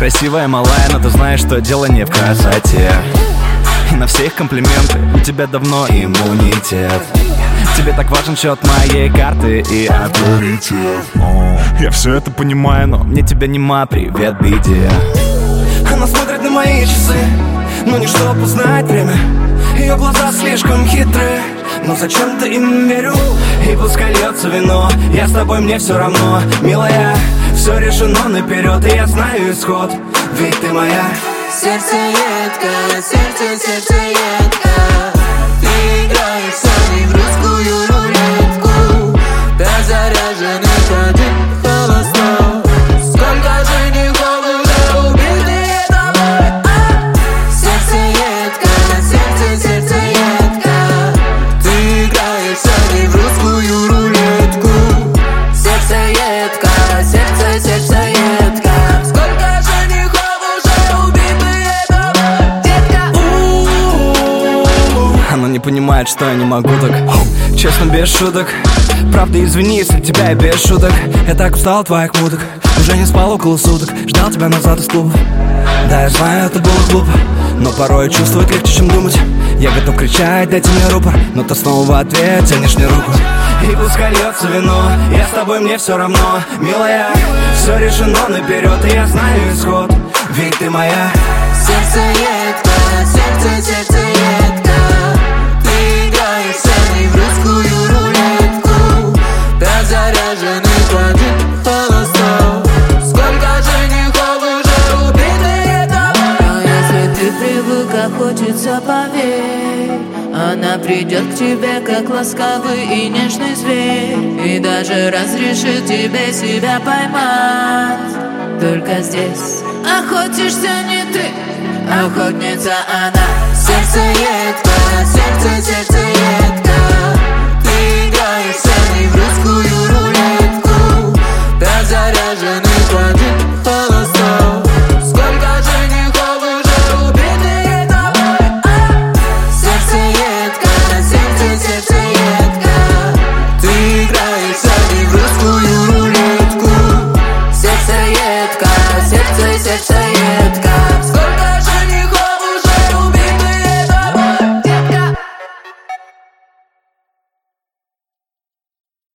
красивая, малая, но ты знаешь, что дело не в красоте. И на все их комплименты у тебя давно иммунитет. Тебе так важен счет моей карты и авторитет. Я все это понимаю, но мне тебя нема, привет, беде. Она смотрит на мои часы, но не чтоб узнать время. Ее глаза слишком хитрые, но зачем-то им верю. И пускай льется вино, я с тобой, мне все равно. Милая, все решено наперед, и я знаю исход, ведь ты моя. Сердце едко, сердце едко. Ты играешь со мной в русскую рулетку. Да заряженный один холостой. Сколько женихов уже убили тобой. Сердце едко, сердце едко. Ты играешь со мной в русскую рулетку. Сердце едко, сердце едко. Сколько женихов уже убили тобой, детка. Она не понимает, что я не могу так. Честно, без шуток. Правда, извини, если тебя и без шуток. Я так устал от твоих муток. Уже не спал около суток. Ждал тебя назад из клуба. Да, я знаю, это было глупо, но порой чувствовать легче, чем думать. Я готов кричать, дайте мне рупор, но ты снова в ответ тянешь мне руку. И пускай льется вино, я с тобой, мне все равно. Милая, все решено наперед, и я знаю исход, ведь ты моя. Сердце едко, сердце едко. Ты играешь со мной в русскую рулетку. Да заряженный один холостой. Сколько женихов уже убиты тобой. Но если ты привык, как хочется, поверь, она придет к тебе, как ласковый и нежный зверь, и даже разрешит тебе себя поймать. Только здесь охотишься не ты, охотница она. Сердце